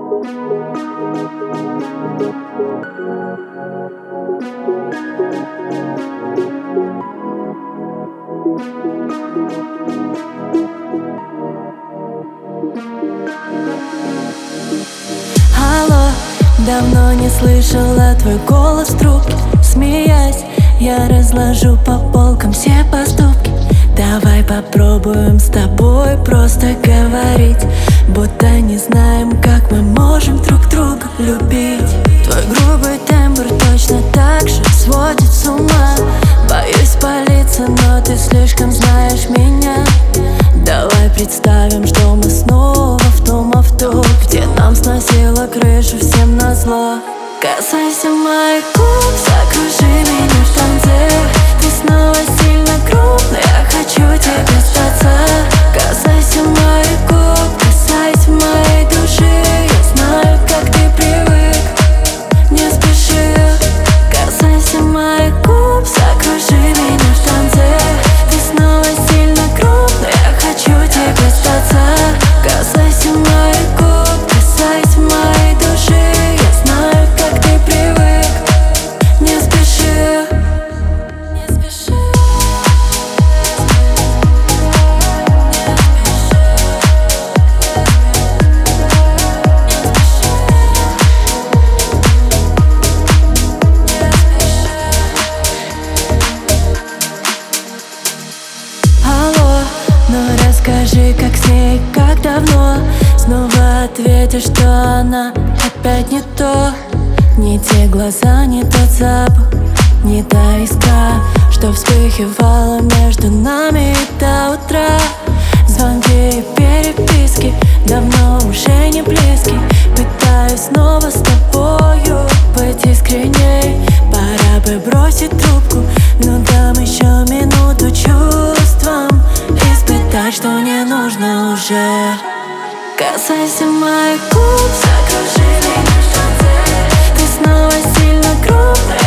Алло, давно не слышала твой голос в трубке. Смеясь, я разложу по полкам все поступки. Давай попробуем с тобой просто говорить, будто не знаем, как мы можем друг друга любить. Твой грубый тембр точно так же сводит с ума. Боюсь палиться, но ты слишком знаешь меня. Давай представим, что мы снова в том авто, где нам сносило крышу всем назло. Касайся моих губ, закружи меня в танце. Ты снова сильно крупный, я хочу тебе сдаться. Касайся моих губ, касайся моей души. Я знаю, как ты привык, не спеши. Касайся моих губ, закружи меня в танце. Ты снова сильно крупный, я хочу тебе сдаться. Касайся моих губ, касайся моей души. Я знаю, как ты привык, не спеши. Не спеши. Алло, ну расскажи, как с ней, как давно. Снова ответишь, что она опять не то. Не те глаза, не тот запах, не та искра, что вспыхивала между нами до утра. Звонки и переписки давно уже не близки. Пытаюсь снова с тобою быть искренней. Пора бы бросить трубку, но дам еще минуту чувствам испытать, что не нужно уже. Касайся моих губ, закружи меня в танце. Ты снова сильно крупный,